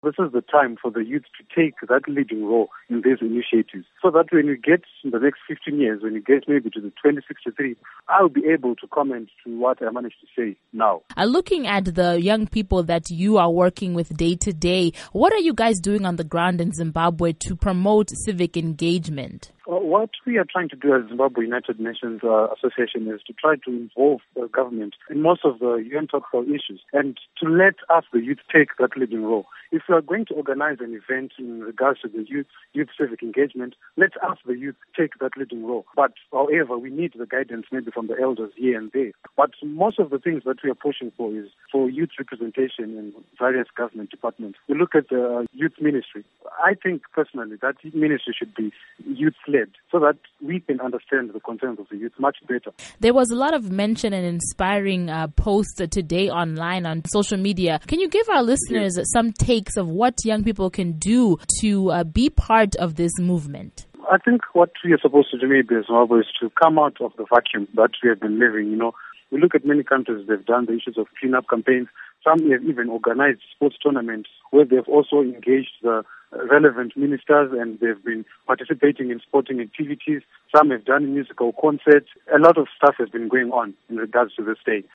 This is the time for the youth to take that leading role in these initiatives, so that when we get in the next 15 years, when we get maybe to the 2063, I'll be able to comment to what I managed to say now. Looking at the young people that you are working with day to day, what are you guys doing on the ground in Zimbabwe to promote civic engagement? What we are trying to do as Zimbabwe United Nations Association is to try to involve the government in most of the UN topical issues and to let us, the youth, take that leading role. If we are going to organize an event in regards to the youth civic engagement, let us, the youth, take that leading role. But however, we need the guidance maybe from the elders here and there. But most of the things that we are pushing for is for youth representation in various government departments. We look at the youth ministry. I think personally that ministry should be youth-led, so that we can understand the concerns of the youth much better. There was a lot of mention and inspiring posts today online on social media. Can you give our listeners some takes of what young people can do to be part of this movement? I think what we are supposed to do maybe as well is to come out of the vacuum that we have been living. We look at many countries, they've done the issues of clean-up campaigns. Some have even organized sports tournaments where they've also engaged the relevant ministers and they've been participating in sporting activities. Some have done musical concerts. A lot of stuff has been going on in regards to this day.